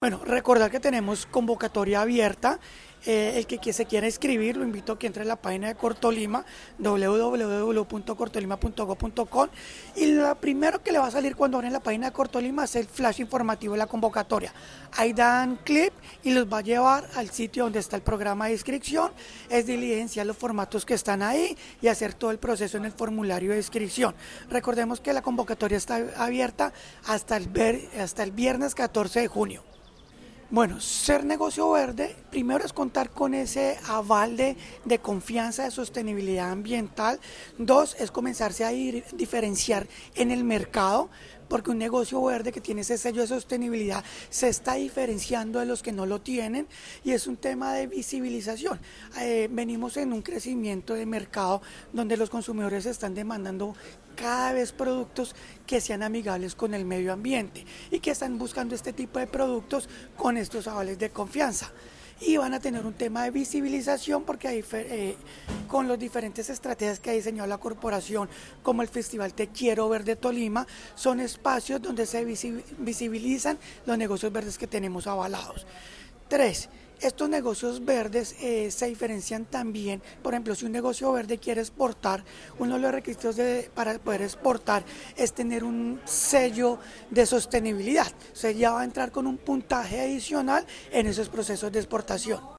Bueno, recordar que tenemos convocatoria abierta. El que se quiera inscribir, lo invito a que entre a la página de Cortolima, www.cortolima.gov.co, y lo primero que le va a salir cuando abren la página de Cortolima es el flash informativo de la convocatoria. Ahí dan clic y los va a llevar al sitio donde está el programa de inscripción, es diligenciar los formatos que están ahí y hacer todo el proceso en el formulario de inscripción. Recordemos que la convocatoria está abierta hasta el viernes 14 de junio. Bueno, ser negocio verde, primero es contar con ese aval de confianza, de sostenibilidad ambiental. Dos, es comenzarse a diferenciar en el mercado, porque un negocio verde que tiene ese sello de sostenibilidad se está diferenciando de los que no lo tienen, y es un tema de visibilización. Venimos en un crecimiento de mercado donde los consumidores están demandando cada vez productos que sean amigables con el medio ambiente y que están buscando este tipo de productos con estos avales de confianza. Y van a tener un tema de visibilización porque con las diferentes estrategias que ha diseñado la corporación, como el Festival Te Quiero Verde Tolima, son espacios donde se visibilizan los negocios verdes que tenemos avalados. Tres, estos negocios verdes se diferencian también. Por ejemplo, si un negocio verde quiere exportar, uno de los requisitos para poder exportar es tener un sello de sostenibilidad. O sea, ya va a entrar con un puntaje adicional en esos procesos de exportación.